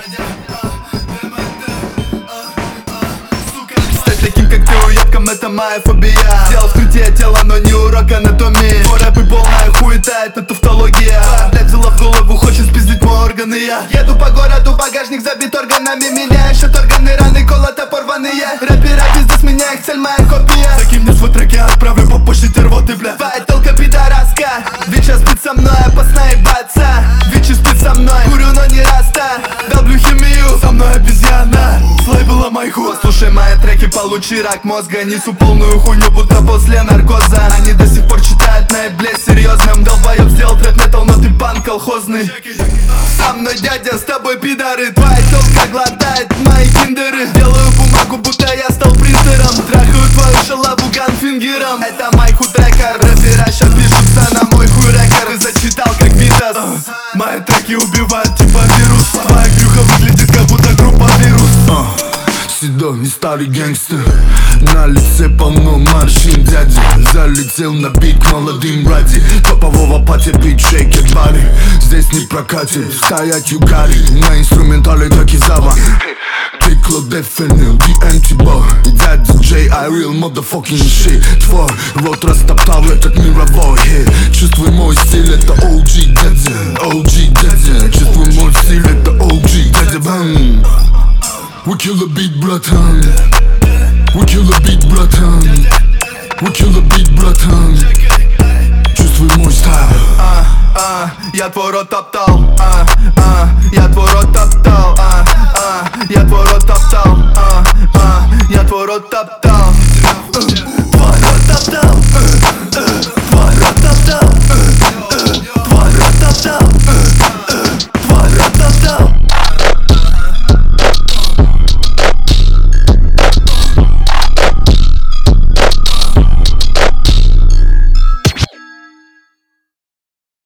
Стать таким, как ты, уебком, это моя фобия. Сделал вскрытие тела, но не урок анатомии. Твой рэп и полная хуета, это туфтология. Блядь, взяла в голову, хочет спиздить мой орган, и я еду по городу, багажник забит органами. Меня ищут органы, раны, колото порванные. Рэпера пиздец, меня их цель, моя копия. Закинь мне свой трек, я отправлю по почте рвоты, бля. Твоя телка пидораска, Вича спит со мной, опасно ебаться. Вичи спит со мной, курю, но не раста. Долблю химию, со мной обезьяна. Слейбла майху, слушай мои треки, получи рак мозга. Несу полную хуйню, будто после наркоза. Они до сих пор читают на блядь серьезным. Долбоёб сделал трэп-метал, но ты пан колхозный. Со мной дядя, с тобой пидоры. Твоя телка глотает мои киндеры. Делаю бумагу, будто я стал принтером. Трахаю твою шалаву ганфингером. Это майху трекер, рэпера ща пишутся на мой хуй рэкер. Ты зачитал как Витас. Мои треки убивают типа вирус. Твоя грюха выглядит как будто группа вирус. Седой и старый гангстер, на лице полно морщин, дядя. Залетел на бит молодым ради топового пати, бит шейкер бари. Здесь не прокатит, стоять югари. На инструментале так и зава. Тикло дефенил, DMT бо. Дядя Джей, I real motherfucking shit. Твой рот растоптал этот мировой хит. Чувствуй мой стиль, это OG дядя. OG дядя, чувствуй мой стиль, это OG дядя. Бам. We kill the beat, братан. We kill the beat, братан. We kill the beat, братан. Чувствуй мой стайл. Я твой рот топтал,